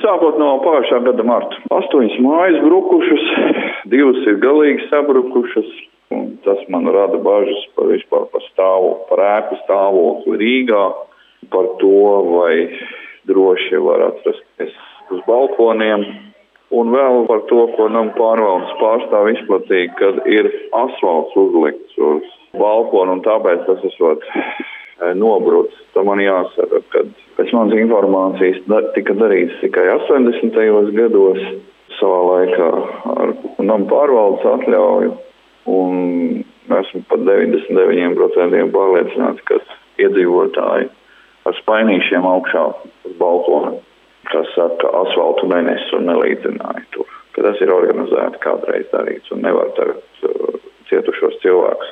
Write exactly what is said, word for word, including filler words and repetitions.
Sākot no pagājušā gada marta. Astoņas mājas brukušas, divas ir galīgi sabrukušas, un tas man rada bažas par vispār par stāvokli, par ēku stāvokli Rīgā, par to, vai droši var atrasties uz balkoniem, un vēl par to, ko nama pārvaldes pārstāv izplatīja, kad ir asfalts uzlikts uz balkonu, un tāpēc tas esot nobrucis. Tā man jāsaka, ka pēc manas informācijas tika darīts tikai astoņdesmitajos gados savā laikā ar nama pārvaldes atļauju, un esmu pat deviņdesmit deviņi procenti pārliecināts, ka iedzīvotāji ar spainīšiem augšā uz balkona, kas saka, asfaltu nenes un nelīdzināja tur, ka tas ir organizēti kādreiz darīts un nevar tagad uh, cietušos cilvēkus